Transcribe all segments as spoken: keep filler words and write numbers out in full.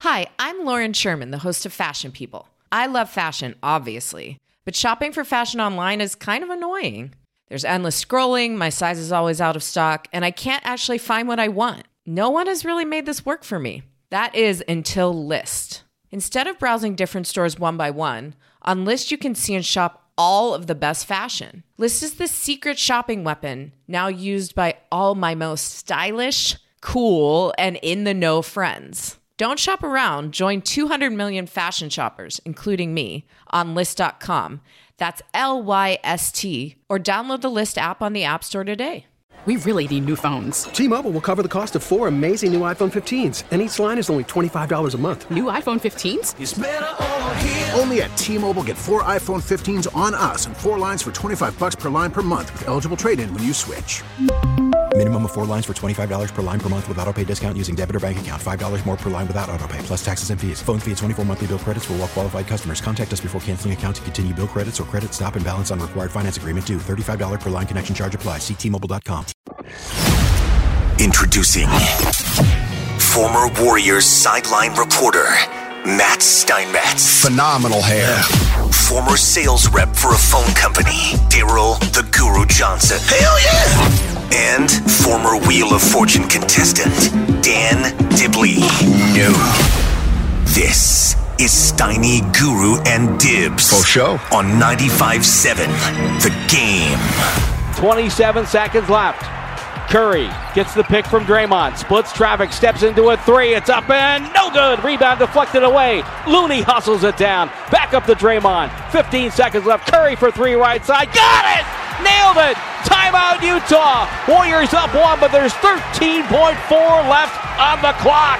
Hi, I'm Lauren Sherman, the host of Fashion People. I love fashion, obviously, but shopping for fashion online is kind of annoying. There's endless scrolling, my size is always out of stock, and I can't actually find what I want. No one has really made this work for me. That is until Lyst. Instead of browsing different stores one by one, on Lyst you can see and shop all of the best fashion. Lyst is the secret shopping weapon, now used by all my most stylish, cool, and in-the-know friends. Don't shop around. Join two hundred million fashion shoppers, including me, on Lyst dot com. That's L Y S T. Or download the Lyst app on the App Store today. We really need new phones. T-Mobile will cover the cost of four amazing new iPhone fifteens, and each line is only twenty-five dollars a month. New iPhone fifteens? It's better over here. Only at T-Mobile, get four iPhone fifteens on us and four lines for twenty-five dollars per line per month with eligible trade-in when you switch. Minimum of four lines for twenty-five dollars per line per month with autopay discount using debit or bank account. five dollars more per line without autopay, plus taxes and fees. Phone fee at twenty-four monthly bill credits for well-qualified customers. Contact us before canceling account to continue bill credits or credit stop and balance on required finance agreement due. thirty-five dollars per line connection charge applies. See T Mobile dot com. Introducing former Warriors sideline reporter Matt Steinmetz. Phenomenal hair. Former sales rep for a phone company, Daryl the Guru Johnson. Hell yeah! And former Wheel of Fortune contestant, Dan Dibley. No. This is Steiny, Guru, and Dibs. For show. On ninety-five seven, The Game. twenty-seven seconds left. Curry gets the pick from Draymond. Splits traffic, steps into a three. It's up and no good. Rebound deflected away. Looney hustles it down. Back up to Draymond. fifteen seconds left. Curry for three right side. Got it! Nailed it! Timeout Utah. Warriors up one, but there's thirteen point four left on the clock.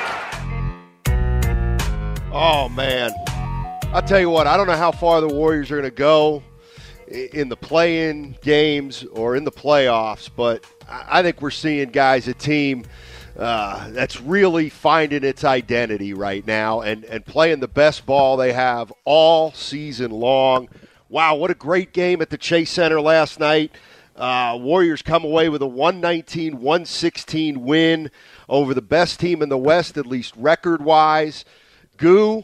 Oh, man. I'll tell you what, I don't know how far the Warriors are going to go in the play-in games or in the playoffs, but I think we're seeing, guys, a team uh, that's really finding its identity right now and, and playing the best ball they have all season long. Wow, what a great game at the Chase Center last night. Uh, Warriors come away with a one nineteen one sixteen win over the best team in the West, at least record-wise. Goo,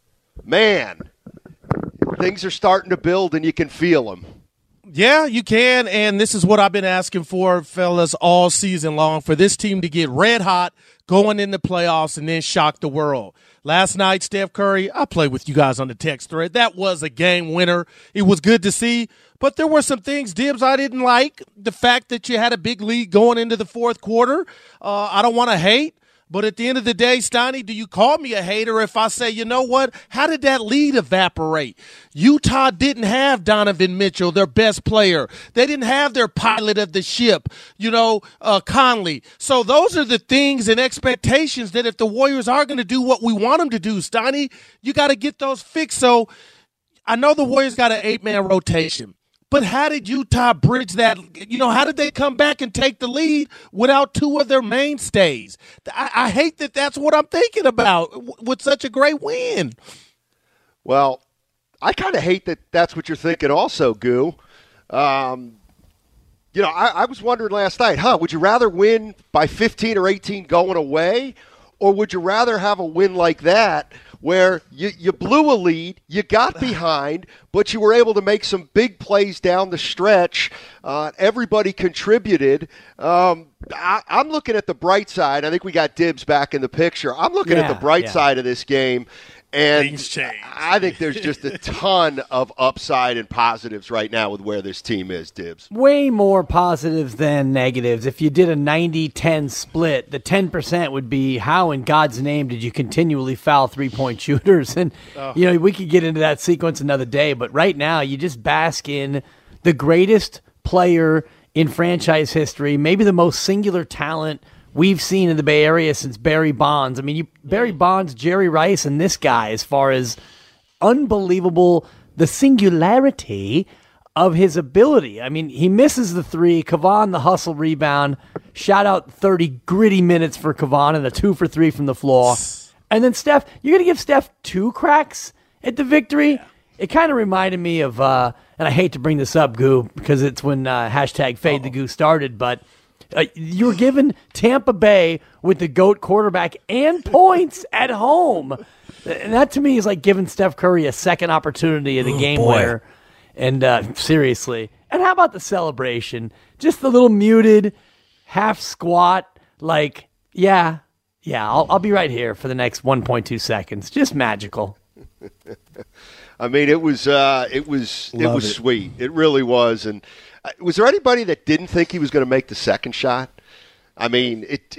man, things are starting to build and you can feel them. Yeah, you can, and this is what I've been asking for, fellas, all season long, for this team to get red hot going in the playoffs and then shock the world. Last night, Steph Curry, I played with you guys on the text thread. That was a game winner. It was good to see, but there were some things, Dibs, I didn't like. The fact that you had a big lead going into the fourth quarter, uh, I don't want to hate. But at the end of the day, Steiny, do you call me a hater if I say, you know what, how did that lead evaporate? Utah didn't have Donovan Mitchell, their best player. They didn't have their pilot of the ship, you know, uh, Conley. So those are the things and expectations that if the Warriors are going to do what we want them to do, Steiny, you got to get those fixed. So I know the Warriors got an eight-man rotation. But how did Utah bridge that? You know, how did they come back and take the lead without two of their mainstays? I, I hate that that's what I'm thinking about w- with such a great win. Well, I kind of hate that that's what you're thinking also, Goo. Um, you know, I, I was wondering last night, huh, would you rather win by fifteen or eighteen going away, or would you rather have a win like that where you, you blew a lead, you got behind, but you were able to make some big plays down the stretch. Uh, everybody contributed. Um, I, I'm looking at the bright side. I think we got Dibs back in the picture. I'm looking yeah, at the bright yeah. side of this game. And Things change. I think there's just a ton of upside and positives right now with where this team is, Dibs. Way more positives than negatives. If you did a ninety ten split, the ten percent would be how in God's name did you continually foul three-point shooters? And, oh. you know, we could get into that sequence another day, but right now you just bask in the greatest player in franchise history, maybe the most singular talent we've seen in the Bay Area since Barry Bonds. I mean, you, Barry Bonds, Jerry Rice, and this guy, as far as unbelievable, the singularity of his ability. I mean, he misses the three. Kevon, the hustle rebound. Shout out thirty gritty minutes for Kevon and a two for three from the floor. And then Steph, you're going to give Steph two cracks at the victory? Yeah. It kind of reminded me of, uh, and I hate to bring this up, Goo, because it's when uh, hashtag Fade the Goo started, but Uh, you were given Tampa Bay with the GOAT quarterback and points at home. And that to me is like giving Steph Curry a second opportunity at a Ooh, game boy. winner. And uh, seriously. And how about the celebration? Just the little muted, half squat, like, yeah, yeah, I'll, I'll be right here for the next one point two seconds. Just magical. I mean, it was uh, it was Love it was it. sweet. It really was. And uh, was there anybody that didn't think he was going to make the second shot? I mean, it.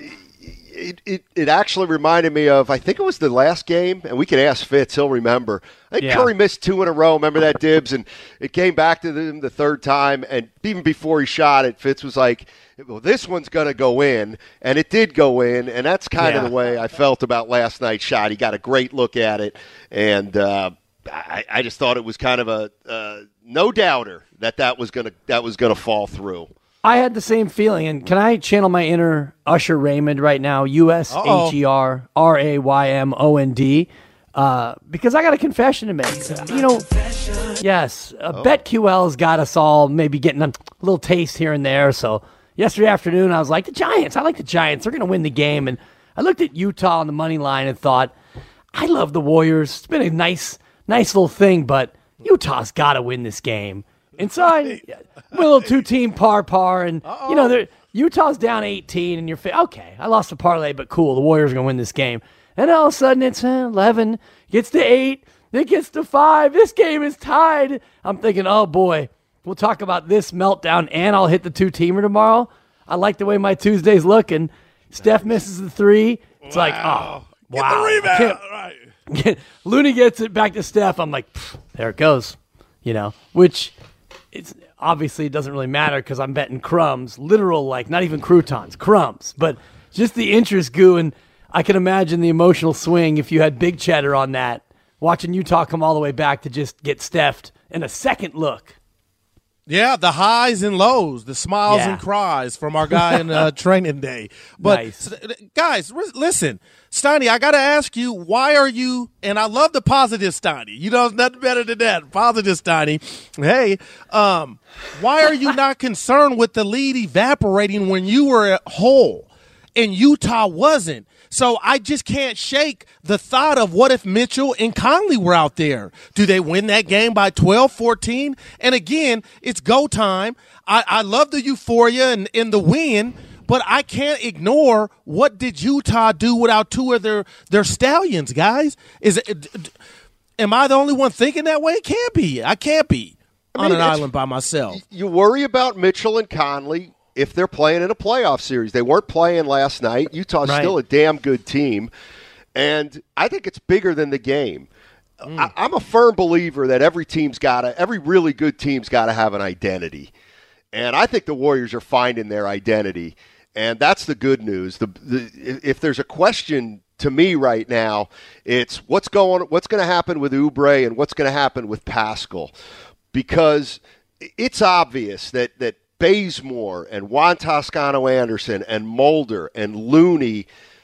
It, it it actually reminded me of, I think it was the last game, and we can ask Fitz, he'll remember. I think Yeah. Curry missed two in a row. Remember that, Dibs? And it came back to him the third time, and even before he shot it, Fitz was like, well, this one's going to go in, and it did go in, and that's kind Yeah. of the way I felt about last night's shot. He got a great look at it, and uh, I, I just thought it was kind of a uh, no doubter that that was going to that was going to fall through. I had the same feeling, and can I channel my inner Usher Raymond right now? U S H E R R A Y M O N D. Uh, because I got a confession to make. You know, yes, uh, BetQL's got us all maybe getting a little taste here and there. So yesterday afternoon, I was like, the Giants. I like the Giants. They're going to win the game. And I looked at Utah on the money line and thought, I love the Warriors. It's been a nice, nice little thing, but Utah's got to win this game. And so I went a little two-team par-par, and, you know, they're- Utah's down eighteen, and you're fa- okay, I lost a parlay, but cool, the Warriors are going to win this game. And all of a sudden, it's uh, eleven, gets to eight, then gets to five. This game is tied. I'm thinking, oh, boy, we'll talk about this meltdown, and I'll hit the two-teamer tomorrow. I like the way my Tuesday's looking. Steph misses the three. It's like, oh, Get wow. the rebound. I Right. can't- Looney gets it back to Steph. I'm like, pff, there it goes. You know, which it's obviously it doesn't really matter because I'm betting crumbs, literal, like not even croutons, crumbs. But just the interest goo, and I can imagine the emotional swing if you had big cheddar on that, watching Utah come all the way back to just get Stephed in a second look. Yeah, the highs and lows, the smiles Yeah. and cries from our guy in uh, training day. But Nice. s- guys, r- listen, Steiny, I got to ask you, why are you? And I love the positive Steiny. You know, nothing better than that. Positive Steiny. Hey, um, why are you not concerned with the lead evaporating when you were at whole and Utah wasn't? So I just can't shake the thought of what if Mitchell and Conley were out there? Do they win that game by twelve, fourteen? And again, it's go time. I, I love the euphoria and, and the win, but I can't ignore what did Utah do without two of their, their stallions, guys? Is it, am I the only one thinking that way? It can't be. I can't be I mean, on an it's- island by myself. You worry about Mitchell and Conley if they're playing in a playoff series. They weren't playing last night. Utah's Right. still a damn good team. And I think it's bigger than the game. I, I'm a firm believer that every team's got to, every really good team's got to have an identity. And I think the Warriors are finding their identity. And that's the good news. The, the if there's a question to me right now, it's what's going what's going to happen with Oubre and what's going to happen with Pascal. Because it's obvious that that Bazemore and Juan Toscano-Anderson and Mulder and Looney,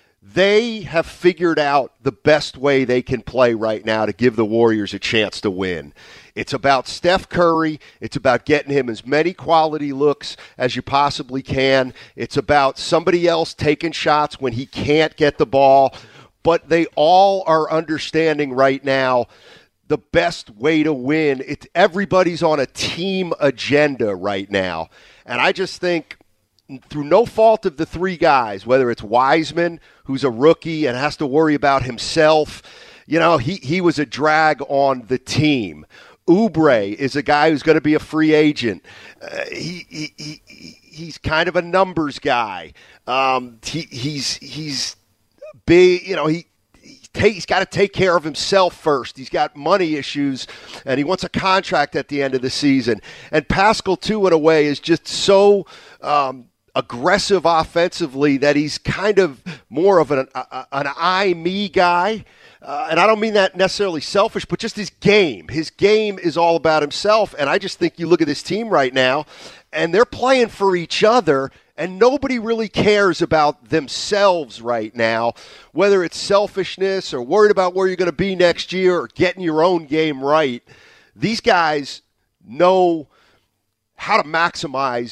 they have figured out the best way they can play right now to give the Warriors a chance to win. It's about Steph Curry. It's about getting him as many quality looks as you possibly can. It's about somebody else taking shots when he can't get the ball. But they all are understanding right now the best way to win. It's everybody's on a team agenda right now. And I just think through no fault of the three guys, whether it's Wiseman, who's a rookie and has to worry about himself, you know, he, he was a drag on the team. Oubre is a guy who's going to be a free agent. Uh, he, he, he he's kind of a numbers guy. Um, he, he's he's big, you know, he He's got to take care of himself first. He's got money issues, and he wants a contract at the end of the season. And Pascal, too, in a way, is just so um, aggressive offensively that he's kind of more of an, a, an I-me guy. Uh, and I don't mean that necessarily selfish, but just his game. His game is all about himself. And I just think you look at this team right now, and they're playing for each other, and nobody really cares about themselves right now, whether it's selfishness or worried about where you're going to be next year or getting your own game right. These guys know how to maximize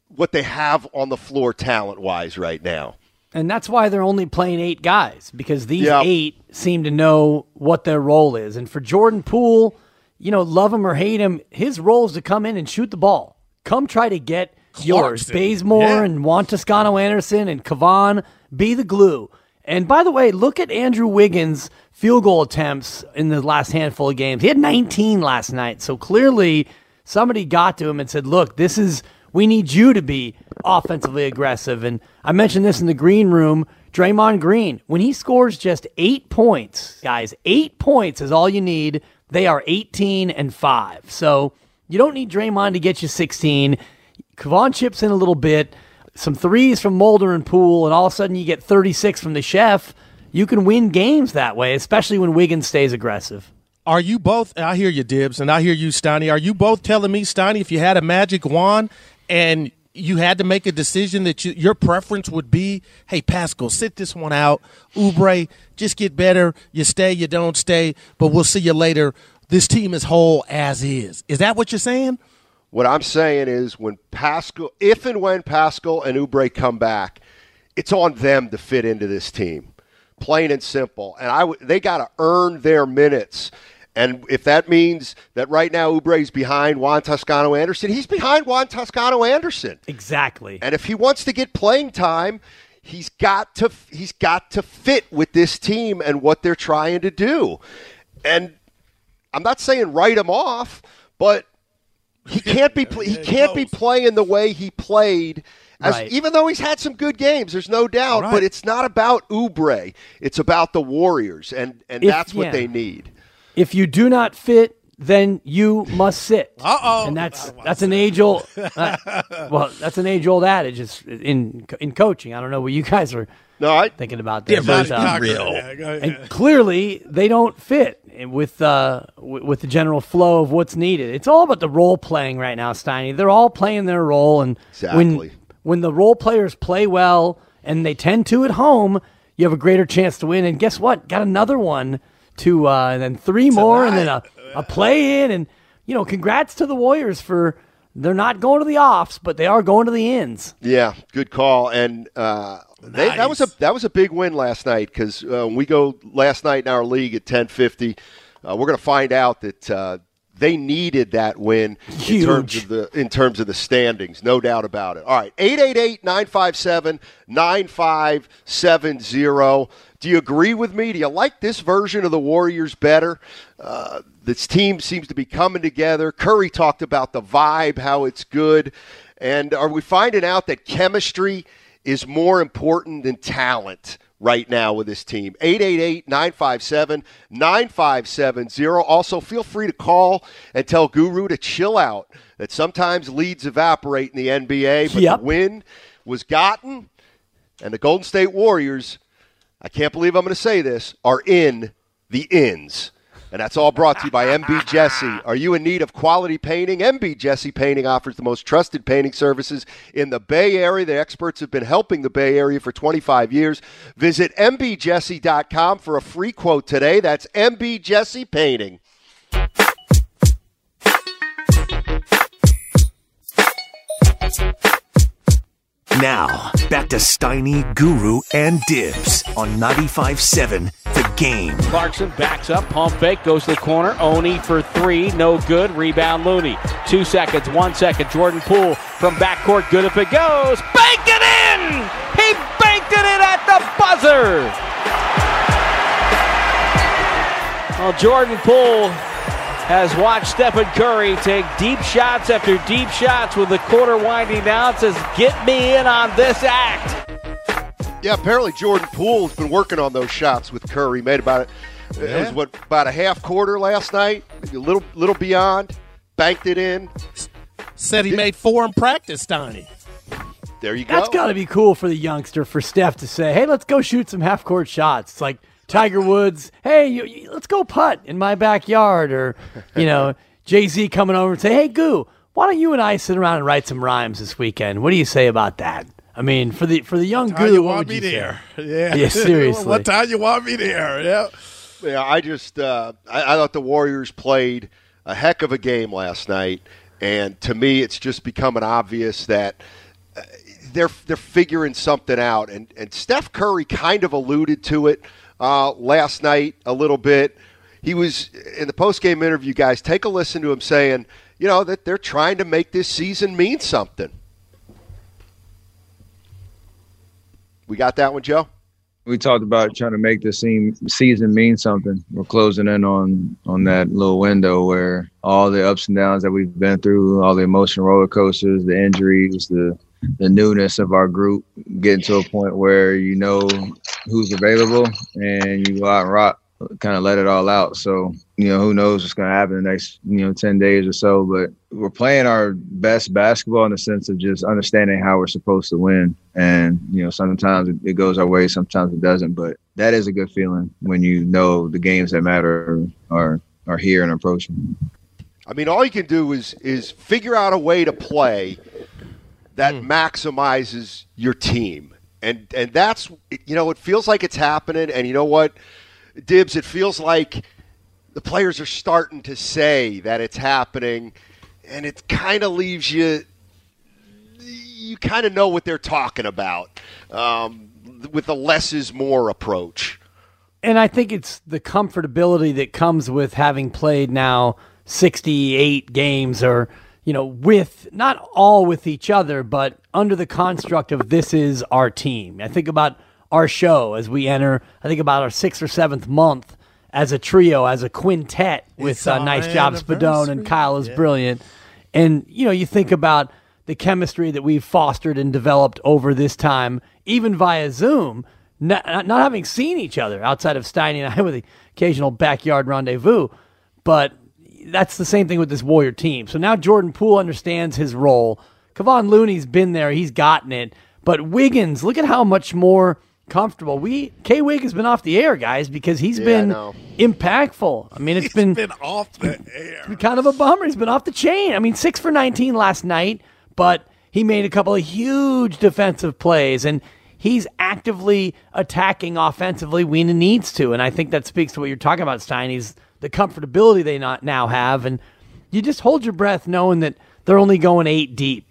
what they have on the floor talent-wise right now. And that's why they're only playing eight guys, because these Yep. eight seem to know what their role is. And for Jordan Poole, you know, love him or hate him, his role is to come in and shoot the ball. Come try to get yours. Clarkson. Bazemore Yeah. and Juan Toscano-Anderson and Kavan, be the glue. And by the way, look at Andrew Wiggins' field goal attempts in the last handful of games. He had nineteen last night. So clearly somebody got to him and said, look, this is, we need you to be offensively aggressive. And I mentioned this in the green room, Draymond Green, when he scores just eight points, guys, eight points is all you need. They are eighteen and five. So you don't need Draymond to get you sixteen. Kevon chips in a little bit, some threes from Mulder and Poole, and all of a sudden you get thirty-six from the chef. You can win games that way, especially when Wiggins stays aggressive. Are you both, I hear you, Dibs, and I hear you, Steiny. Are you both telling me, Steiny, if you had a magic wand and you had to make a decision that you, your preference would be, hey, Pascal, sit this one out. Oubre, just get better. You stay, you don't stay, but we'll see you later. This team is whole as is. Is that what you're saying? What I'm saying is when Pascal, if and when Pascal and Oubre come back, it's on them to fit into this team, plain and simple. And I, w- they got to earn their minutes. And if that means that right now Oubre's behind Juan Toscano-Anderson, he's behind Juan Toscano-Anderson. Exactly. And if he wants to get playing time, he's got to he's got to fit with this team and what they're trying to do. And I'm not saying write him off, but he can't be he can't be playing the way he played. As, right. Even though he's had some good games, there's no doubt. Right. But it's not about Oubre. It's about the Warriors, and, and If- that's what yeah. they need. If you do not fit, then you must sit. Uh-oh. And that's that's an age old uh, well, that's an age old adage. It's in in coaching. I don't know what you guys are No, I thinking about there. Different but, uh, real. and clearly they don't fit with uh w- with the general flow of what's needed. It's all about the role playing right now, Steiny. They're all playing their role, and Exactly. when when the role players play well and they tend to at home, you have a greater chance to win. And guess what? Got another one to uh, and then three more, and then a, a play in, and you know, congrats to the Warriors for they're not going to the offs, but they are going to the ends. Yeah, good call. And uh, they, that was a that was a big win last night because uh, when we go last night in our league at ten fifty, uh, we're going to find out that uh, they needed that win in terms of the in terms of the standings, no doubt about it. All right, eight eight eight, nine five seven, nine five seven zero. Do you agree with me? Do you like this version of the Warriors better? Uh, this team seems to be coming together. Curry talked about the vibe, how it's good. And are we finding out that chemistry is more important than talent right now with this team? eight eight eight, nine five seven, nine five seven zero. Also, feel free to call and tell Guru to chill out, that sometimes leads evaporate in the N B A, but Yep. the win was gotten, and the Golden State Warriors, I can't believe I'm going to say this, are in the ins. And that's all brought to you by M B Jesse. Are you in need of quality painting? M B Jesse Painting offers the most trusted painting services in the Bay Area. The experts have been helping the Bay Area for twenty-five years. Visit M B Jesse dot com for a free quote today. That's M B Jesse Painting. Now, back to Steiny, Guru, and Dibs on ninety-five seven The Game. Clarkson backs up, pump fake, goes to the corner. Oni for three, no good. Rebound Looney. Two seconds, one second. Jordan Poole from backcourt, good if it goes. Bank it in! He banked it in at the buzzer! Well, Jordan Poole has watched Stephen Curry take deep shots after deep shots with the quarter winding down. Says, get me in on this act. Yeah, apparently Jordan Poole's been working on those shots with Curry. Made about it. Yeah. It was what about a half quarter last night, maybe a little little beyond. Banked it in. Said he made four in practice, Steiny. There you go. That's got to be cool for the youngster, for Steph to say, hey, let's go shoot some half-court shots. It's like Tiger Woods, hey, you, you, let's go putt in my backyard. Or, you know, Jay-Z coming over and say, hey, Goo, why don't you and I sit around and write some rhymes this weekend? What do you say about that? I mean, for the for the young How Goo, you what want would me you there? say? Yeah. Yeah, seriously. What time you want me there? Yeah. Yeah, I just uh, I, I thought the Warriors played a heck of a game last night, and to me, it's just becoming obvious that they're they're figuring something out. And, and Steph Curry kind of alluded to it uh, last night a little bit. He was, in the post-game interview, guys, take a listen to him saying, you know, that they're trying to make this season mean something. We got that one, Joe? We talked about trying to make this season mean something. We're closing in on, on that little window where all the ups and downs that we've been through, all the emotional roller coasters, the injuries, the the newness of our group, getting to a point where you know who's available and you go out and rock, kind of let it all out. So, you know, who knows what's going to happen in the next, you know, ten days or so. But we're playing our best basketball in the sense of just understanding how we're supposed to win. And, you know, sometimes it goes our way, sometimes it doesn't. But that is a good feeling when you know the games that matter are are here and approaching. I mean, all you can do is is figure out a way to play that mm. maximizes your team. And and that's, you know, it feels like it's happening. And you know what, Dibbs, it feels like the players are starting to say that it's happening. And it kind of leaves you, you kind of know what they're talking about um, with the less is more approach. And I think it's the comfortability that comes with having played now sixty-eight games or, you know, with not all with each other, but under the construct of this is our team. I think about our show as we enter, I think about our sixth or seventh month as a trio, as a quintet with uh, Nice Job Spadone and Kyle is yeah. Brilliant. And, you know, you think about the chemistry that we've fostered and developed over this time, even via Zoom, not, not having seen each other outside of Steiny and I with the occasional backyard rendezvous. But that's the same thing with this Warrior team. So now Jordan Poole understands his role. Kevon Looney's been there. He's gotten it. But Wiggins, look at how much more comfortable. We K-Wig has been off the air, guys, because he's yeah, been impactful. I mean, it's he's been, been off the air. It's been kind of a bummer. He's been off the chain. I mean, six for nineteen last night, but he made a couple of huge defensive plays, and he's actively attacking offensively when he needs to. And I think that speaks to what you're talking about, Stein. He's the comfortability they not now have, and you just hold your breath knowing that they're only going eight deep.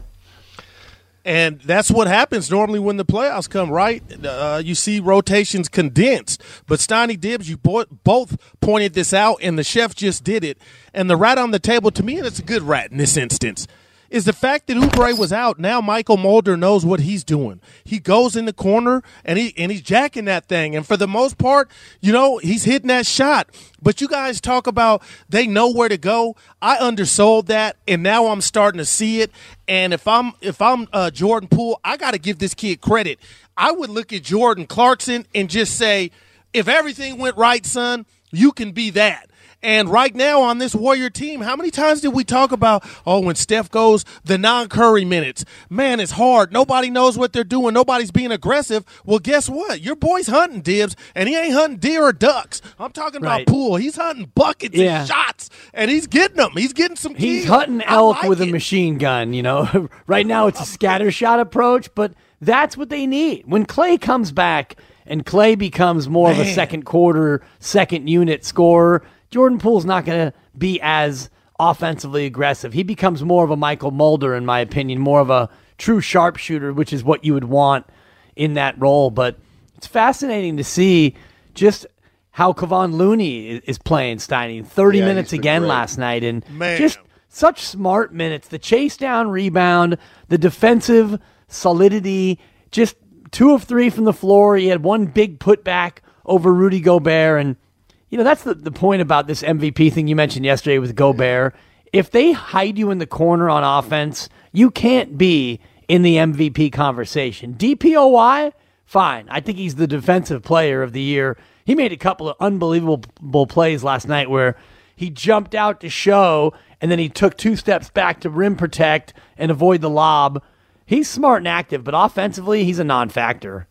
And that's what happens normally when the playoffs come, right? Uh, you see rotations condensed. But Steiny, Dibbs, you bo- both pointed this out, and the chef just did it. And the rat on the table, to me, and it's a good rat in this instance, is the fact that Oubre was out. Now Michael Mulder knows what he's doing. He goes in the corner, and he and he's jacking that thing. And for the most part, you know, he's hitting that shot. But you guys talk about they know where to go. I undersold that, and now I'm starting to see it. And if I'm if I'm uh, Jordan Poole, I got to give this kid credit. I would look at Jordan Clarkson and just say, if everything went right, son, you can be that. And right now on this Warrior team, how many times did we talk about, oh, when Steph goes, the non-Curry minutes? Man, it's hard. Nobody knows what they're doing. Nobody's being aggressive. Well, guess what? Your boy's hunting, Dibbs, and he ain't hunting deer or ducks. I'm talking right. about Poole. He's hunting buckets yeah. and shots, and he's getting them. He's getting some kills. He's hunting elk like with it. a machine gun, you know. Right now it's a scatter shot approach, but that's what they need. When Clay comes back and Clay becomes more Man. of a second quarter, second unit scorer, Jordan Poole's not going to be as offensively aggressive. He becomes more of a Michael Mulder, in my opinion, more of a true sharpshooter, which is what you would want in that role. But it's fascinating to see just how Kevon Looney is playing, Steiny. thirty yeah, minutes again great. last night, and Man. just such smart minutes. The chase down rebound, the defensive solidity, just two of three from the floor. He had one big putback over Rudy Gobert, and you know, that's the, the point about this M V P thing you mentioned yesterday with Gobert. If they hide you in the corner on offense, you can't be in the M V P conversation. D P O Y, fine. I think he's the defensive player of the year. He made a couple of unbelievable plays last night where he jumped out to show, and then he took two steps back to rim protect and avoid the lob. He's smart and active, but offensively, he's a non-factor.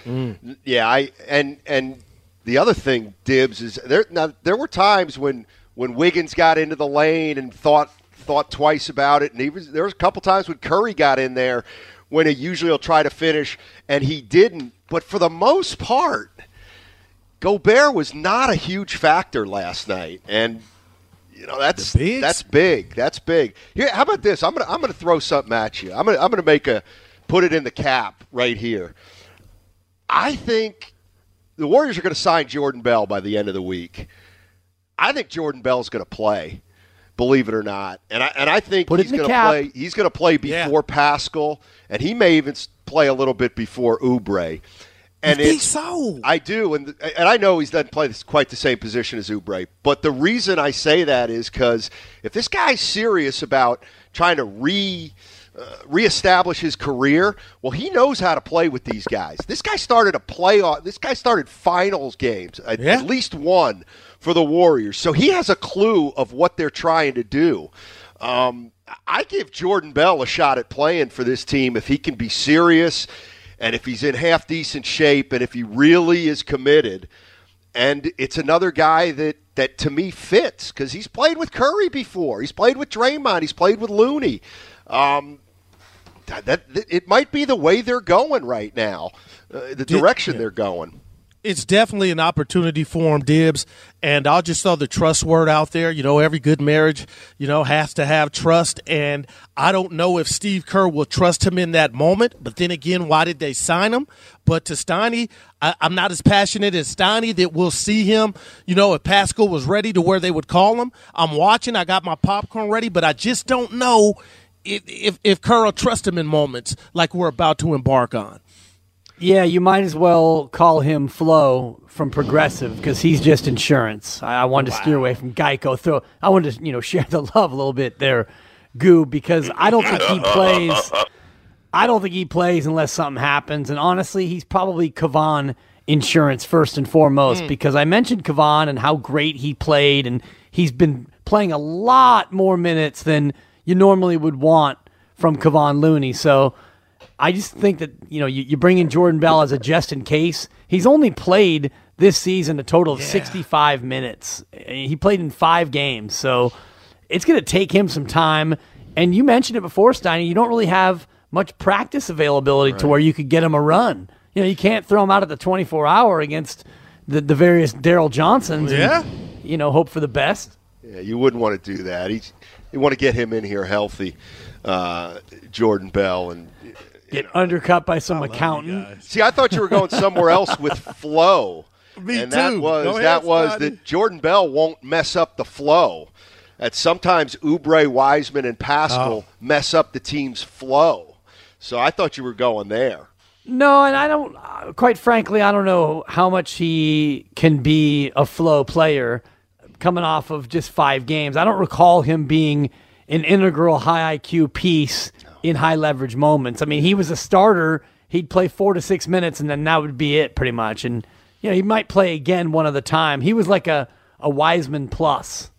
Mm. Yeah, I and and. The other thing, Dibbs, is there. Now there were times when, when Wiggins got into the lane and thought thought twice about it, and he was, there was a couple times when Curry got in there when he usually will try to finish, and he didn't. But for the most part, Gobert was not a huge factor last night, and You know, that's that's big. That's big. Here, how about this? I'm gonna I'm gonna throw something at you. I'm gonna I'm gonna make a put it in the cap right here. I think the Warriors are going to sign Jordan Bell by the end of the week. I think Jordan Bell's going to play, believe it or not, and I and I think put he's going to play. He's going to play before yeah. Pascal, and he may even play a little bit before Oubre. And you think so? I do, and and I know he doesn't play quite the same position as Oubre. But the reason I say that is because if this guy's serious about trying to re uh, reestablish his career, well, he knows how to play with these guys. This guy started a playoff. This guy started finals games, at, yeah. at least one for the Warriors. So he has a clue of what they're trying to do. Um, I give Jordan Bell a shot at playing for this team if he can be serious. And if he's in half-decent shape and if he really is committed, and it's another guy that, that to me, fits because he's played with Curry before. He's played with Draymond. He's played with Looney. Um, that, that it might be the way they're going right now, uh, the direction yeah. they're going. It's definitely an opportunity for him, Dibs, and I'll just throw the trust word out there. You know, every good marriage, you know, has to have trust, and I don't know if Steve Kerr will trust him in that moment, but then again, why did they sign him? But to Steiny, I, I'm not as passionate as Steiny that we'll see him, you know, if Pascal was ready to where they would call him. I'm watching. I got my popcorn ready, but I just don't know if, if, if Kerr will trust him in moments like we're about to embark on. Yeah, you might as well call him Flo from Progressive because he's just insurance. I, I wanted wow. to steer away from Geico. Throw, I wanted to, you know, share the love a little bit there, Goo, because I don't think he plays. I don't think he plays unless something happens. And honestly, he's probably Kevon insurance first and foremost mm. because I mentioned Kevon and how great he played, and he's been playing a lot more minutes than you normally would want from Kevon Looney. So I just think that, you know, you, you bring in Jordan Bell as a just in case. He's only played this season a total of yeah. sixty-five minutes. He played in five games, so it's going to take him some time. And you mentioned it before, Steiny, you don't really have much practice availability right. to where you could get him a run. You know, you can't throw him out at the twenty-four hour against the, the various Daryl Johnsons yeah. and, you know, hope for the best. Yeah, you wouldn't want to do that. He's, you want to get him in here healthy, uh, Jordan Bell, and get know. undercut by some accountant. See, I thought you were going somewhere else with flow. Me and too. that was Go that ahead, was Scotty. that Jordan Bell won't mess up the flow. That sometimes Oubre, Wiseman, and Pascal oh. mess up the team's flow. So I thought you were going there. No, and I don't. Uh, quite frankly, I don't know how much he can be a flow player coming off of just five games. I don't recall him being an integral high I Q piece in high leverage moments. I mean, he was a starter. He'd play four to six minutes, and then that would be it pretty much. And, you know, he might play again one other time. He was like a, a Wiseman plus.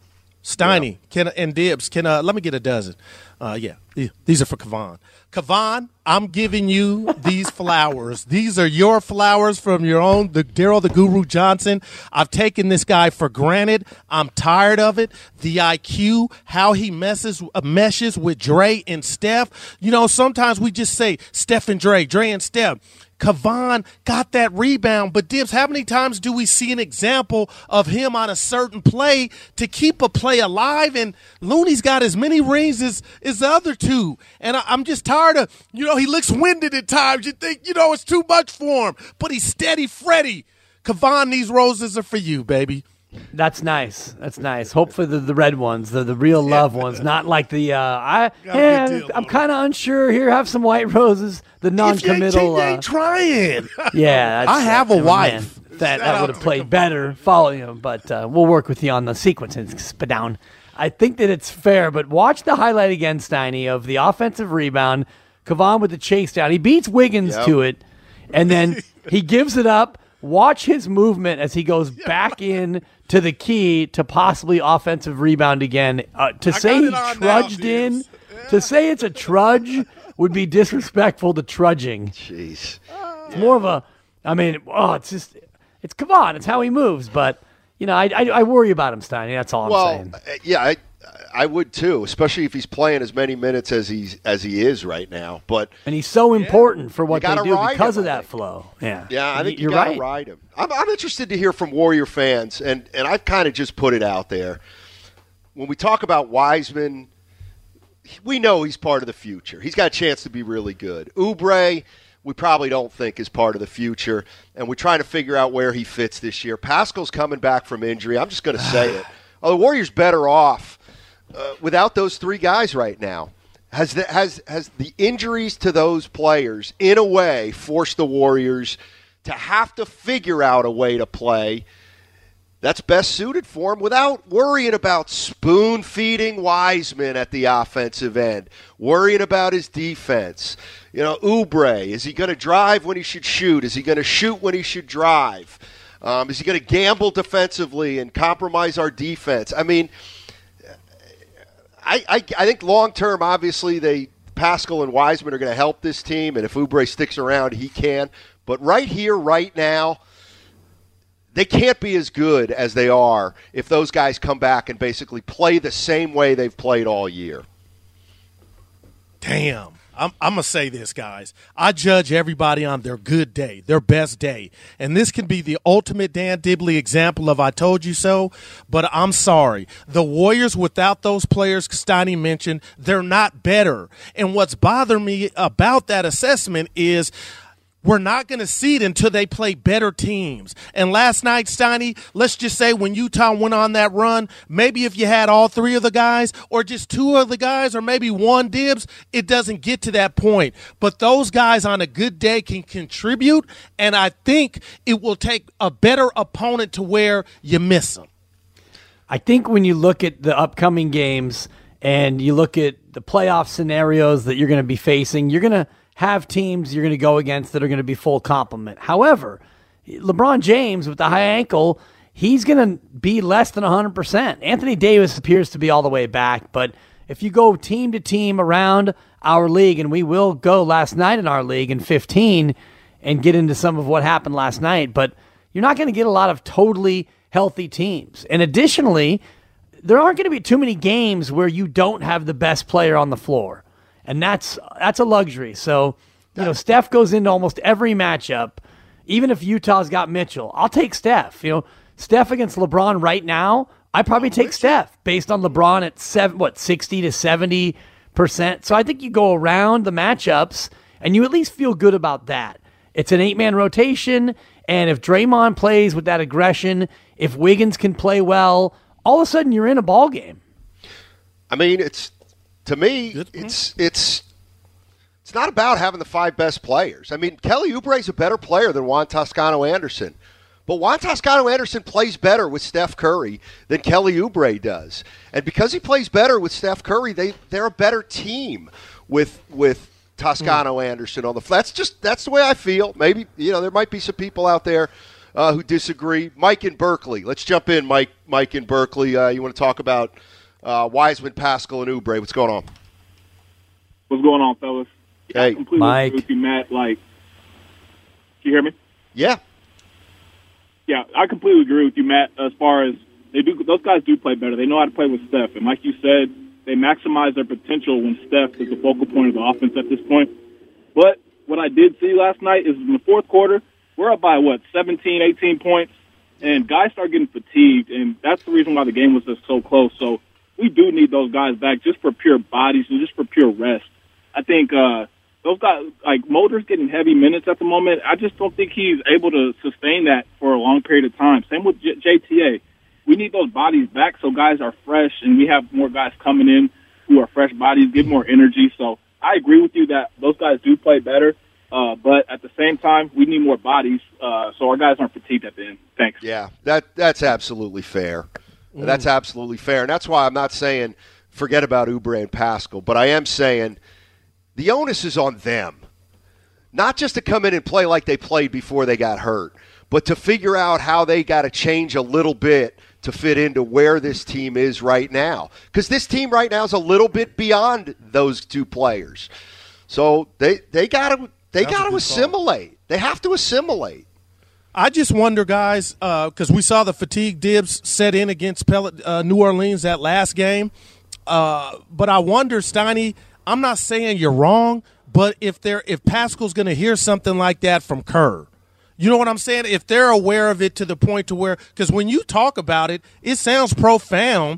Steiny yeah. can and Dibs, can uh, let me get a dozen. Uh, yeah, these are for Kevon. Kevon, I'm giving you these flowers. These are your flowers from your own, the Daryl the Guru Johnson. I've taken this guy for granted. I'm tired of it. The I Q, how he messes uh, meshes with Dre and Steph. You know, sometimes we just say Steph and Dre, Dre and Steph. Kevon got that rebound, but Dibs, how many times do we see an example of him on a certain play to keep a play alive? And Looney's got as many rings as, as the other two. And I, I'm just tired of, you know, he looks winded at times. You think, you know, it's too much for him, but he's steady Freddy. Kevon, these roses are for you, baby. That's nice. That's nice. Hope for the, the red ones, the, the real love yeah. ones, not like the, uh, I, yeah, deal, I'm kind of unsure. Here, have some white roses. The non-committal. If you ain't, uh, trying. Yeah. I have a oh, wife. Man, that that would have played better. Follow you, but uh, we'll work with you on the sequences. But down. I think that it's fair, but watch the highlight again, Steiny, of the offensive rebound. Kevon with the chase down. He beats Wiggins yep. to it, and then he gives it up. Watch his movement as he goes back in to the key to possibly offensive rebound again. Uh, to I say he trudged now, in, yeah. to say it's a trudge would be disrespectful to trudging. Jeez. It's yeah. more of a, I mean, oh, it's just, it's Kevon. It's how he moves. But, you know, I I, I worry about him, Steiny. That's all well, I'm saying. Uh, yeah, I I would too, especially if he's playing as many minutes as he's as he is right now. But and he's so important yeah, for what they do because him, of that flow. Yeah, yeah, I think you're you gotta right. ride him. I'm, I'm interested to hear from Warrior fans, and and I've kind of just put it out there. when we talk about Wiseman, we know he's part of the future. He's got a chance to be really good. Oubre, we probably don't think is part of the future, and we're trying to figure out where he fits this year. Pascal's coming back from injury. I'm just going to say it. Oh, the Warriors better off uh, without those three guys right now. Has the, has has the injuries to those players, in a way, forced the Warriors to have to figure out a way to play that's best suited for him without worrying about spoon-feeding Wiseman at the offensive end, worrying about his defense. You know, Oubre, is he going to drive when he should shoot? Is he going to shoot when he should drive? Um, is he going to gamble defensively and compromise our defense? I mean, I, I, I think long-term, obviously, they Pascal and Wiseman are going to help this team, and if Oubre sticks around, he can. But right here, right now, they can't be as good as they are if those guys come back and basically play the same way they've played all year. Damn. I'm, I'm going to say this, guys. I judge everybody on their good day, their best day. And this can be the ultimate Dan Dibley example of I told you so, but I'm sorry. The Warriors, without those players Steiny mentioned, they're not better. And what's bothered me about that assessment is we're not going to see it until they play better teams. And last night, Steiny, let's just say when Utah went on that run, maybe if you had all three of the guys or just two of the guys or maybe one Dibs, it doesn't get to that point. But those guys on a good day can contribute, and I think it will take a better opponent to where you miss them. I think when you look at the upcoming games and you look at the playoff scenarios that you're going to be facing, you're going to have teams you're going to go against that are going to be full complement. However, LeBron James with the high ankle, he's going to be less than one hundred percent. Anthony Davis appears to be all the way back, but if you go team to team around our league, and we will go last night in our league in fifteen and get into some of what happened last night, but you're not going to get a lot of totally healthy teams. And additionally, there aren't going to be too many games where you don't have the best player on the floor. And that's that's a luxury. So, you know, Steph goes into almost every matchup. Even if Utah's got Mitchell, I'll take Steph. You know, Steph against LeBron right now, I probably take Steph based on LeBron at seven, what sixty to seventy percent. So I think you go around the matchups and you at least feel good about that. It's an eight-man rotation, and if Draymond plays with that aggression, if Wiggins can play well, all of a sudden you're in a ball game. I mean, it's. To me, it's it's it's not about having the five best players. I mean, Kelly Oubre is a better player than Juan Toscano-Anderson. But Juan Toscano-Anderson plays better with Steph Curry than Kelly Oubre does. And because he plays better with Steph Curry, they, they're a better team with with Toscano-Anderson on the floor. That's just that's the way I feel. Maybe, you know, there might be some people out there uh, who disagree. Mike in Berkeley. Let's jump in, Mike, Mike in Berkeley. Uh, you want to talk about Uh, Wiseman, Pascal, and Oubre. What's going on? What's going on, fellas? Hey, I completely Mike. agree with you, Matt. Like, can you hear me? Yeah. Yeah, I completely agree with you, Matt. As far as they do, those guys do play better. They know how to play with Steph, and like you said, they maximize their potential when Steph is the focal point of the offense at this point. But what I did see last night is in the fourth quarter, we're up by what seventeen, eighteen points, and guys start getting fatigued, and that's the reason why the game was just so close. So we do need those guys back just for pure bodies and just for pure rest. I think uh, those guys, like Mulder's getting heavy minutes at the moment. I just don't think he's able to sustain that for a long period of time. Same with J- JTA. We need those bodies back so guys are fresh and we have more guys coming in who are fresh bodies, get more energy. So I agree with you that those guys do play better. Uh, but at the same time, we need more bodies uh, so our guys aren't fatigued at the end. Thanks. Yeah, that that's absolutely fair. That's absolutely fair. And that's why I'm not saying forget about Oubre and Pascal, but I am saying the onus is on them. Not just to come in and play like they played before they got hurt, but to figure out how they got to change a little bit to fit into where this team is right now. Because this team right now is a little bit beyond those two players. So they they got to they got to assimilate. Call. They have to assimilate. I just wonder, guys, because uh, we saw the fatigue Dibs set in against Pel- uh, New Orleans that last game. Uh, but I wonder, Steiny, I'm not saying you're wrong, but if they're if Pascal's going to hear something like that from Kerr, you know what I'm saying? If they're aware of it to the point to where – because when you talk about it, it sounds profound,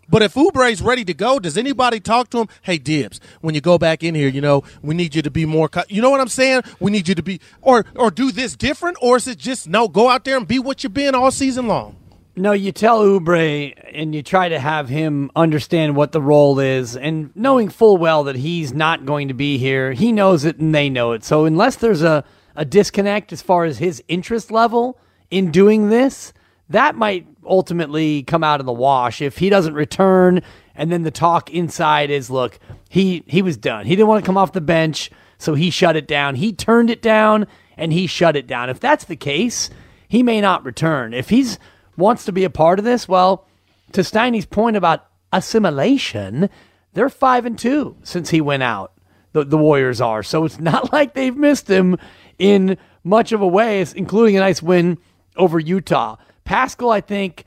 But if Oubre's ready to go, does anybody talk to him? Hey, Dibs, when you go back in here, you know, we need you to be more – you know what I'm saying? We need you to be – or or do this different, or is it just, no, go out there and be what you've been all season long? No, you tell Oubre and you try to have him understand what the role is, and knowing full well that he's not going to be here. He knows it and they know it. So unless there's a, a disconnect as far as his interest level in doing this, that might ultimately come out of the wash if he doesn't return, and then the talk inside is, look, he, he was done. He didn't want to come off the bench, so he shut it down. He turned it down, and he shut it down. If that's the case, he may not return. If he's wants to be a part of this, well, to Steiny's point about assimilation, they're five and two since he went out. The, the Warriors are. So it's not like they've missed him in much of a way, including a nice win over Utah. Pascal, I think,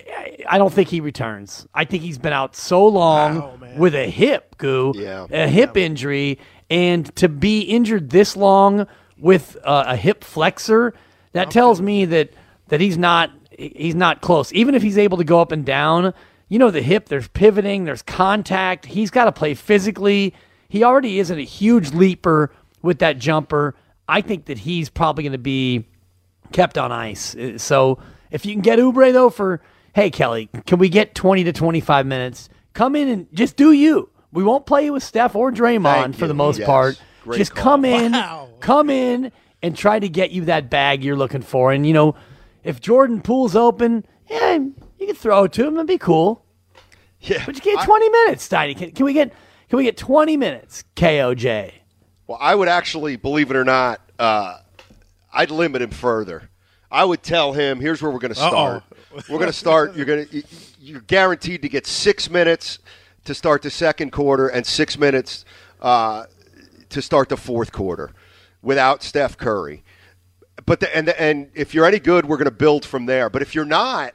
I don't think he returns. I think he's been out so long wow, with a hip, Goo, yeah. a hip injury, and to be injured this long with uh, a hip flexor, that tells me that that he's not he's not close. Even if he's able to go up and down, you know, the hip, there's pivoting, there's contact. He's got to play physically. He already isn't a huge leaper with that jumper. I think that he's probably going to be kept on ice. So if you can get Oubre, though, for, hey, Kelly, can we get twenty to twenty-five minutes? Come in and just do you. We won't play you with Steph or Draymond Thank for you. the most yes. part. Great just call. come in, Wow. come in, and try to get you that bag you're looking for. And, you know, if Jordan Poole's open, yeah, you can throw it to him and be cool. Yeah, But you get I- twenty minutes, Steiny. Can, can we get can we get twenty minutes, K O J? Well, I would actually, believe it or not, uh, I'd limit him further. I would tell him, here's where we're going to start. We're going to start. You're going to you're guaranteed to get six minutes to start the second quarter and six minutes uh, to start the fourth quarter without Steph Curry. But the, and and if you're any good, we're going to build from there. But if you're not,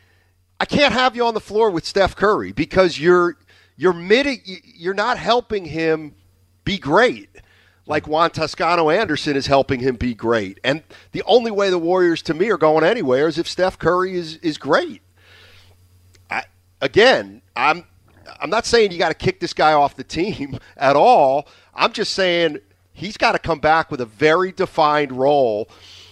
I can't have you on the floor with Steph Curry because you're you're mid, you're not helping him be great like Juan Toscano Anderson is helping him be great. And the only way the Warriors, to me, are going anywhere is if Steph Curry is is great. I, again, I'm I'm not saying you got to kick this guy off the team at all. I'm just saying he's got to come back with a very defined role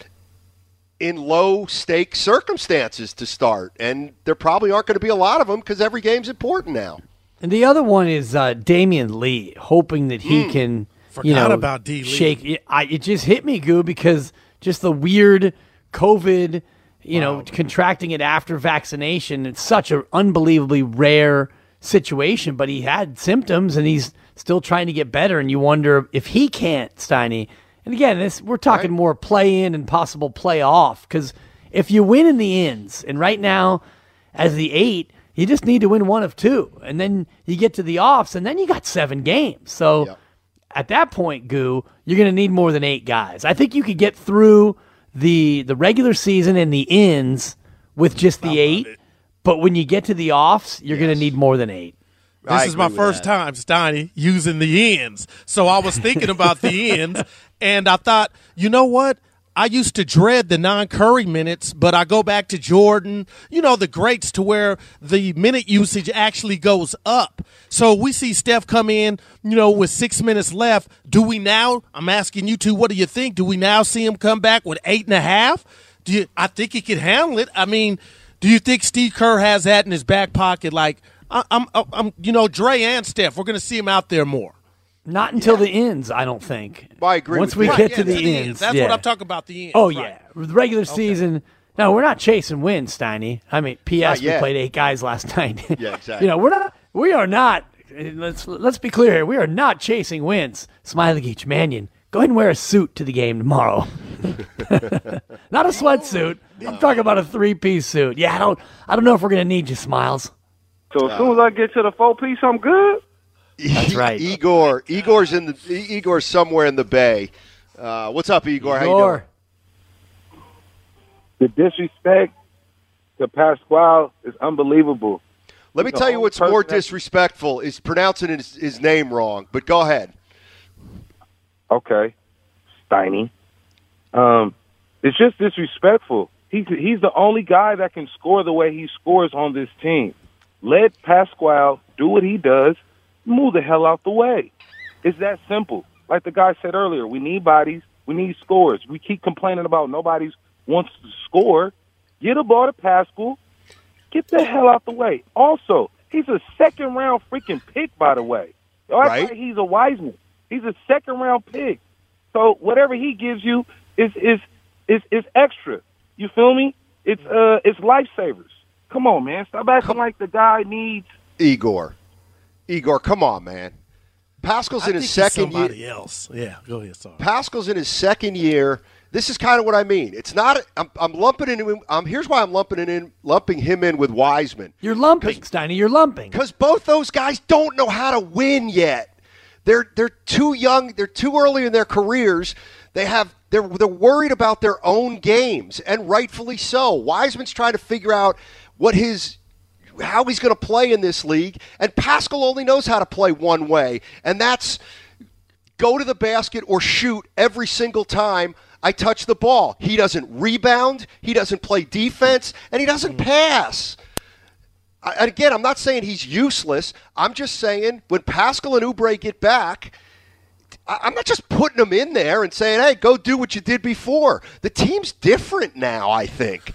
in low-stake circumstances to start. And there probably aren't going to be a lot of them because every game's important now. And the other one is uh, Damian Lee, hoping that he Mm. can, Forgot you know, about D. Lee. shake. It, I, it just hit me, Goo, because just the weird COVID, you Wow. know, contracting it after vaccination. It's such an unbelievably rare situation, but he had symptoms and he's still trying to get better. And you wonder if he can't, Steiny. And again, this we're talking Right. more play in and possible play off, because if you win in the ends, and right now as the eight, you just need to win one of two, and then you get to the offs, and then you got seven games. So Yep. at that point, Goo, you're going to need more than eight guys. I think you could get through the the regular season and the ends with just the eight, but when you get to the offs, you're going to need more than eight. I This is my agree with first that. time, Steiny, using the ends. So I was thinking about the ends, and I thought, you know what? I used to dread the non-Curry minutes, but I go back to Jordan, you know, the greats, to where the minute usage actually goes up. So we see Steph come in, you know, with six minutes left. Do we now, I'm asking you two, what do you think? Do we now see him come back with eight and a half? Do you, I think he can handle it. I mean, do you think Steve Kerr has that in his back pocket? Like, I, I'm, I'm, you know, Dre and Steph, we're going to see him out there more. Not until the ends, I don't think. I agree Once with we you. get Right, to yeah, the ends. That's yeah. what I'm talking about, the ends. Oh, Right. yeah. The regular season. No, we're not chasing wins, Steiny. I mean, P S Not we yet. played eight guys last night. Yeah, exactly. You know, we're not, we are not, let's let's be clear here, we are not chasing wins. Smiley Geach, Mannion, go ahead and wear a suit to the game tomorrow. Not a sweatsuit. I'm talking about a three-piece suit. Yeah, I don't, I don't know if we're going to need you, Smiles. So as soon as I get to the four piece, I'm good. That's right. Igor, Igor's in the Igor's somewhere in the Bay. Uh, what's up, Igor? How you doing? Igor. The disrespect to Pasquale is unbelievable. Let me He's the tell you only what's more person that- disrespectful is pronouncing his, his name wrong. But go ahead. Okay, Steiny. Um, it's just disrespectful. He's he's the only guy that can score the way he scores on this team. Let Pasquale do what he does. Move the hell out the way. It's that simple. Like the guy said earlier, we need bodies. We need scores. We keep complaining about nobody wants to score. Get a ball to Pascal. Get the hell out the way. Also, he's a second-round freaking pick, by the way. Right? Like he's a Wiseman. He's a second-round pick. So whatever he gives you is is is, is extra. You feel me? It's uh it's lifesavers. Come on, man. Stop acting like the guy needs Igor. Igor, come on, man. Pascal's I in his think he's second somebody year. else. Yeah, go ahead. Sorry. Pascal's in his second year. This is kind of what I mean. It's not. I'm, I'm lumping in. I'm here's why I'm lumping it in, lumping him in with Wiseman. You're lumping, Steiny. You're lumping because both those guys don't know how to win yet. They're they're too young. They're too early in their careers. They have. They're they're worried about their own games, and rightfully so. Wiseman's trying to figure out what his. how he's going to play in this league, and Pascal only knows how to play one way, and that's go to the basket or shoot every single time I touch the ball. He doesn't rebound, he doesn't play defense, and he doesn't pass. I, and again, I'm not saying he's useless. I'm just saying when Pascal and Oubre get back, I, I'm not just putting them in there and saying, hey, go do what you did before. The team's different now, I think.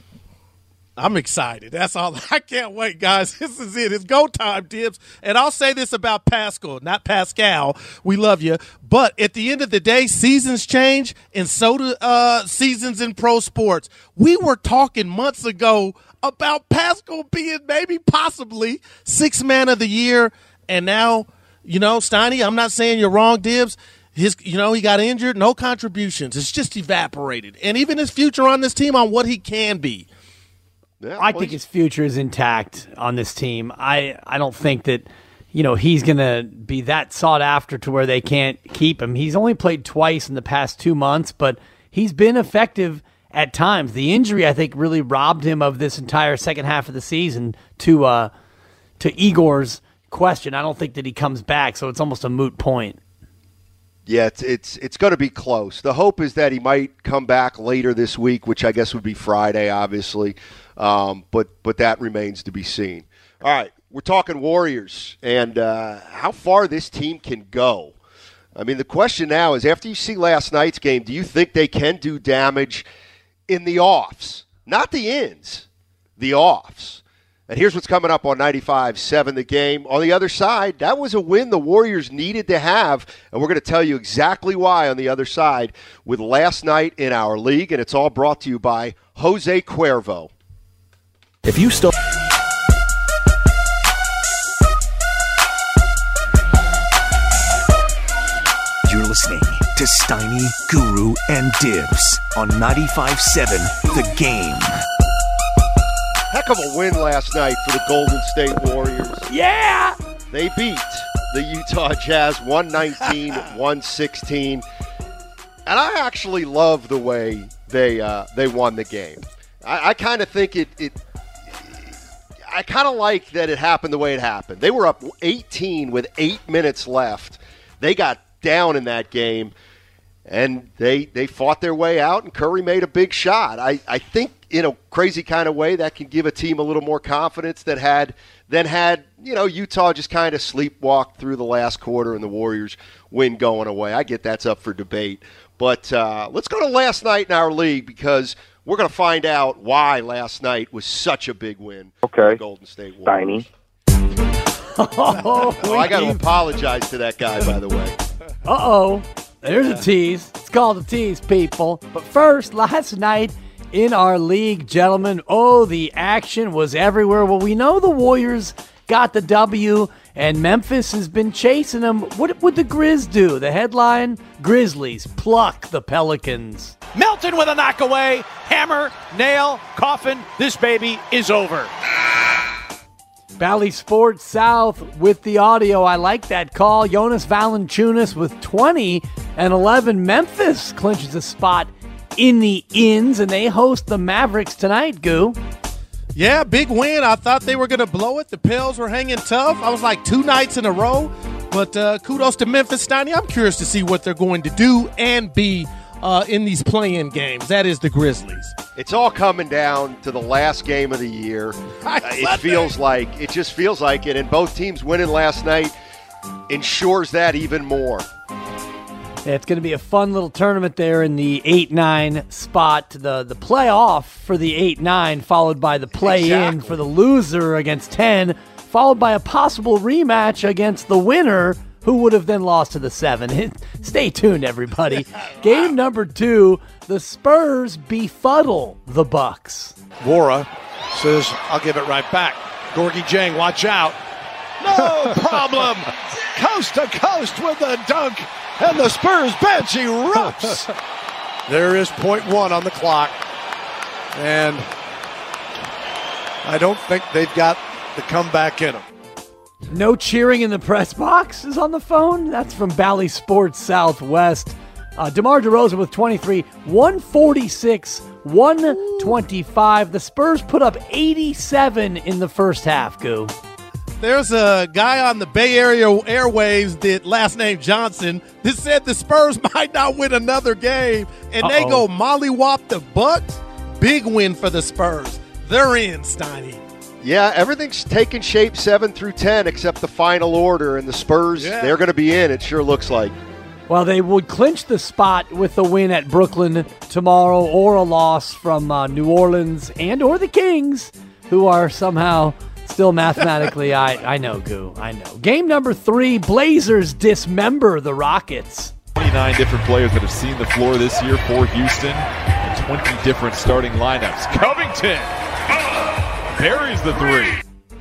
I'm excited. That's all. I can't wait, guys. This is it. It's go time, Dibs. And I'll say this about Pascal, not Pascal. We love you. But at the end of the day, seasons change, and so do uh, seasons in pro sports. We were talking months ago about Pascal being maybe possibly sixth man of the year. And now, you know, Steiny, I'm not saying you're wrong, Dibs. His, you know, he got injured, no contributions. It's just evaporated. And even his future on this team on what he can be. Yeah, I think his future is intact on this team. I, I don't think that, you know, he's going to be that sought after to where they can't keep him. He's only played twice in the past two months, but he's been effective at times. The injury, I think, really robbed him of this entire second half of the season to uh, to Igor's question. I don't think that he comes back, so it's almost a moot point. Yeah, it's it's, it's going to be close. The hope is that he might come back later this week, which I guess would be Friday, obviously. Um, but but that remains to be seen. All right, we're talking Warriors and uh, how far this team can go. I mean, the question now is, after you see last night's game, do you think they can do damage in the offs? Not the ins, the offs. And here's what's coming up on ninety-five seven The Game. On the other side, that was a win the Warriors needed to have, and we're going to tell you exactly why on the other side with last night in our league, and it's all brought to you by Jose Cuervo. If you still... You're listening to Steiny, Guru, and Dibs on ninety-five seven The Game. Heck of a win last night for the Golden State Warriors. Yeah! They beat the Utah Jazz one nineteen to one sixteen. And I actually love the way they uh, they won the game. I, I kind of think it, it I kind of like that it happened the way it happened. They were up eighteen with eight minutes left. They got down in that game, and they they fought their way out, and Curry made a big shot. I, I think in a crazy kind of way that can give a team a little more confidence that had than had, you know, Utah just kind of sleepwalked through the last quarter and the Warriors win going away. I get that's up for debate. But uh, let's go to last night in our league because we're going to find out why last night was such a big win okay. for the Golden State Warriors. oh, oh, I got to apologize to that guy, by the way. Uh-oh. There's a tease. It's called a tease, people. But first, last night in our league, gentlemen, oh, the action was everywhere. Well, we know the Warriors got the W, and Memphis has been chasing them. What would the Grizz do? The headline, Grizzlies pluck the Pelicans. Melton with a knockaway. Hammer, nail, coffin. This baby is over. Bally Sports South with the audio. I like that call. Jonas Valanciunas with twenty and eleven. Memphis clinches a spot in the ins, and they host the Mavericks tonight, Goo. Yeah, big win. I thought they were going to blow it. The Pels were hanging tough. I was like two nights in a row. But uh, kudos to Memphis, Steiny. I'm curious to see what they're going to do and be uh, in these play-in games. That is the Grizzlies. It's all coming down to the last game of the year. Uh, it feels like it just feels like it, and both teams winning last night ensures that even more. Yeah, it's going to be a fun little tournament there in the eight nine spot. The the playoff for the eight nine, followed by the play-in exactly. for the loser against ten, followed by a possible rematch against the winner, who would have then lost to the seven. Stay tuned, everybody. Game number two, the Spurs befuddle the Bucks. Wara says, I'll give it right back. Gorgie Jang, watch out. No problem. Coast to coast with the dunk. And the Spurs bench erupts. There is point one on the clock. And I don't think they've got the comeback in them. No cheering in the press box is on the phone. That's from Bally Sports Southwest. Uh, DeMar DeRozan with twenty-three, one forty-six, one twenty-five. The Spurs put up eighty-seven in the first half, Goo. There's a guy on the Bay Area airwaves that last name Johnson that said the Spurs might not win another game, and Uh-oh. they go mollywop the Bucks. Big win for the Spurs. They're in, Steiny. Yeah, everything's taking shape seven through ten except the final order, and the Spurs, yeah. they're going to be in, it sure looks like. Well, they would clinch the spot with a win at Brooklyn tomorrow or a loss from uh, New Orleans and or the Kings, who are somehow still mathematically, I, I know, Goo, I know. Game number three, Blazers dismember the Rockets. twenty-nine different players that have seen the floor this year for Houston, and twenty different starting lineups. Covington buries the three.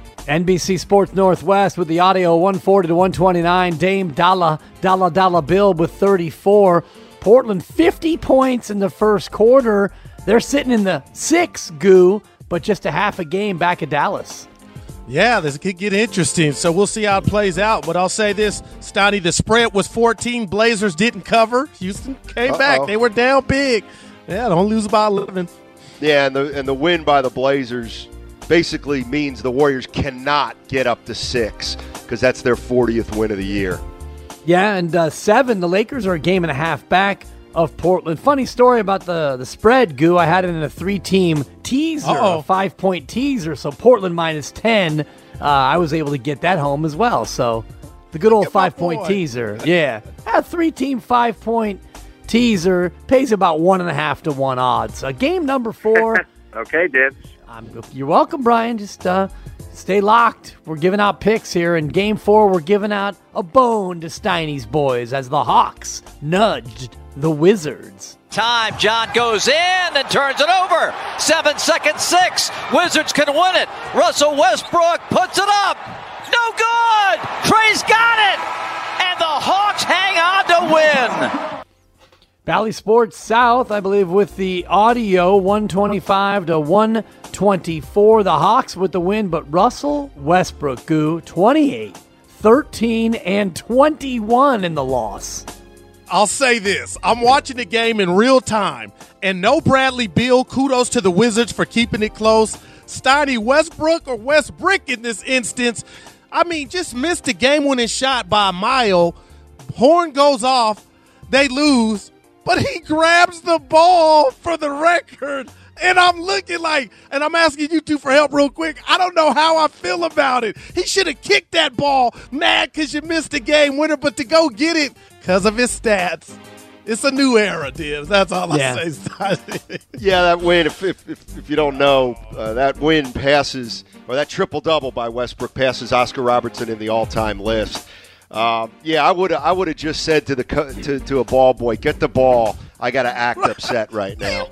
N B C Sports Northwest with the audio, one forty to one twenty-nine. Dame Dalla, Dalla Dalla Bill with thirty-four. Portland, fifty points in the first quarter. They're sitting in the six, Goo, but just a half a game back at Dallas. Yeah, this could get interesting, so we'll see how it plays out. But I'll say this, Stoney, the spread was fourteen. Blazers didn't cover. Houston came Uh-oh. back. They were down big. Yeah, don't lose by eleven. Yeah, and the and the win by the Blazers basically means the Warriors cannot get up to six because that's their fortieth win of the year. Yeah, and uh, seven, the Lakers are a game and a half back of Portland. Funny story about the, the spread, Goo. I had it in a three-team teaser, Uh-oh. a five-point teaser, so Portland minus ten. Uh, I was able to get that home as well, so the good old five-point teaser. Yeah, a three-team five-point teaser pays about one and a half to one odds. Uh, game number four. Okay, Dibs. I'm, you're welcome, Brian. Just uh, stay locked. We're giving out picks here. In game four, we're giving out a bone to Steiny's boys as the Hawks nudged the Wizards. Time. John goes in and turns it over. Seven seconds, six. Wizards can win it. Russell Westbrook puts it up. No good. Trey's got it. And the Hawks hang on to win. Bally Sports South, I believe, with the audio, one twenty-five to one twenty-four. The Hawks with the win, but Russell Westbrook, Goo, twenty-eight, thirteen, and twenty-one in the loss. I'll say this. I'm watching the game in real time, and no Bradley Beal. Kudos to the Wizards for keeping it close. Steiny, Westbrook or Westbrick in this instance, I mean, just missed the game-winning shot by a mile. Horn goes off. They lose. But he grabs the ball for the record, and I'm looking like, and I'm asking you two for help real quick. I don't know how I feel about it. He should have kicked that ball, mad because you missed the game winner, but to go get it because of his stats. It's a new era, Dibs. That's all yeah. I say. Yeah, that win, if, if, if, if you don't know, uh, that win passes, or that triple-double by Westbrook passes Oscar Robertson in the all-time list. Um, yeah, I would I would have just said to the to, to a ball boy, get the ball. I got to act upset right now.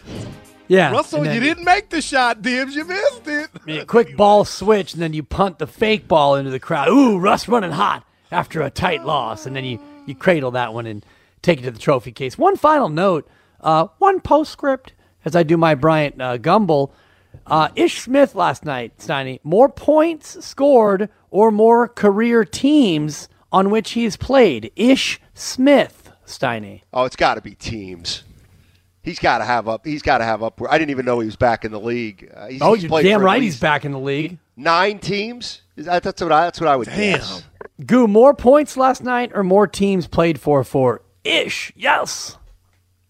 Yeah, Russell, then, you didn't make the shot, Dibs. You missed it. Yeah, quick ball switch, and then you punt the fake ball into the crowd. Ooh, Russ running hot after a tight loss, and then you, you cradle that one and take it to the trophy case. One final note, uh, one postscript as I do my Bryant uh, Gumbel. Uh, Ish Smith last night, Steiny, more points scored or more career teams on which he's played. Ish Smith, Steiny. Oh, it's got to be teams. He's got to have up. He's got to have up. I didn't even know he was back in the league. Uh, he's, oh, he's you're damn right. He's back in the league. Nine teams. Is that, that's what I. That's what I would damn. guess. Goo, more points last night or more teams played for for Ish? Yes.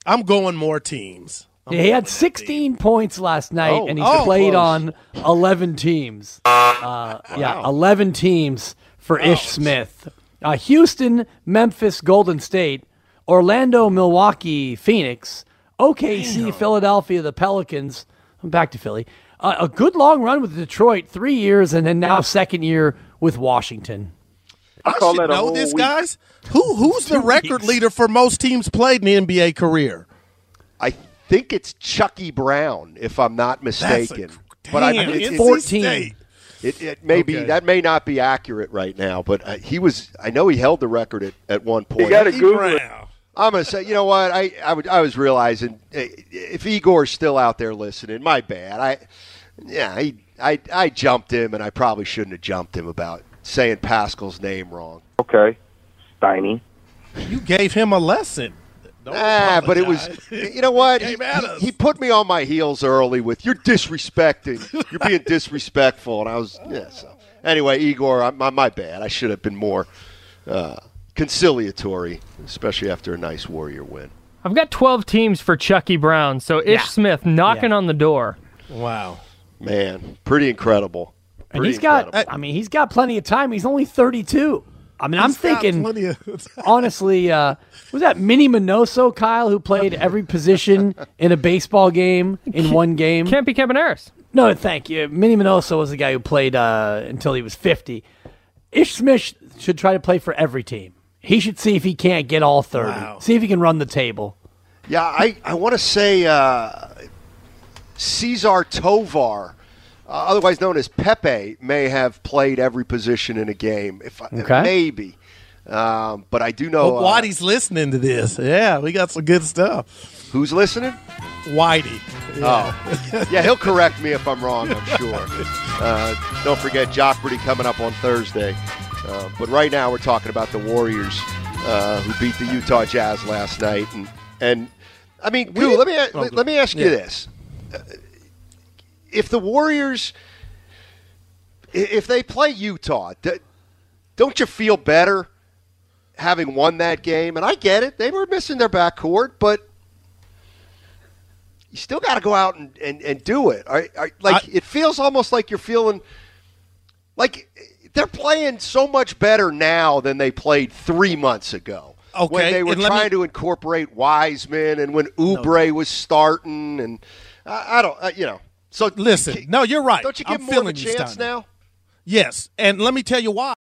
I'm going more teams. I'm Yeah, he had sixteen points last night, Oh, and he's oh, played close. on eleven teams. Uh, Yeah, eleven teams for Ish Smith. Uh, Houston, Memphis, Golden State, Orlando, Milwaukee, Phoenix, O K C, Damn. Philadelphia, the Pelicans. I'm back to Philly. Uh, a good long run with Detroit, three years, and then now second year with Washington. I, call should that a know whole this, week. guys. Who Who's the record leader for most teams played in the N B A career? I think it's Chucky Brown, if I'm not mistaken. But I, it- it's it- fourteen. It, it may be Okay. that may not be accurate right now, but uh, he was. I know he held the record at, at one point. You got to Google it. Brown. I'm going to say, you know what? I I, would, I was realizing eh, if Igor's still out there listening, my bad. I yeah, he, I I jumped him, and I probably shouldn't have jumped him about saying Pascal's name wrong. Okay, Steiny. You gave him a lesson. Don't Ah, but it was. apologize. You know what? He He, came at he- us. he put me on my heels early with "you're disrespecting, you're being disrespectful," and I was yeah. So anyway, Igor, I, my my bad. I should have been more uh, conciliatory, especially after a nice Warrior win. I've got twelve teams for Chucky Brown, so Ish Yeah. Smith knocking Yeah. on the door. Wow. Man, pretty incredible. And Pretty he's got, incredible. I mean, he's got plenty of time. He's only thirty-two. I mean, I'm He's got thinking, plenty of- honestly, uh, was that Minnie Minoso, Kyle, who played every position in a baseball game in one game? Campy Campaneris. No, thank you. Minnie Minoso was the guy who played uh, until he was fifty. Ish Smith should try to play for every team. He should see if he can't get all thirty. Wow. See if he can run the table. Yeah, I, I want to say uh, Cesar Tovar, uh, otherwise known as Pepe, may have played every position in a game. If I, Okay. Maybe. Um, but I do know. Well, Whitey's listening to this. Yeah, we got some good stuff. Uh, who's listening? Whitey. Yeah. Oh. Yeah, he'll correct me if I'm wrong, I'm sure. Uh, don't forget Jockberty coming up on Thursday. Uh, but right now we're talking about the Warriors uh, who beat the Utah Jazz last night. And, and I mean, Goo, let me, let, let me ask you Yeah. this. Uh, if the Warriors, i- if they play Utah, d- don't you feel better having won that game? And I get it. They were missing their backcourt, but you still got to go out and, and, and do it. Are, are, like I- it feels almost like you're feeling like they're playing so much better now than they played three months ago. Okay, When they were and let trying me- to incorporate Wiseman and when Oubre was starting. And I, I don't, uh, you know. So Listen, no, you're right. Don't you give I'm more of a feeling you, chance Steiner. now? Yes, and let me tell you why.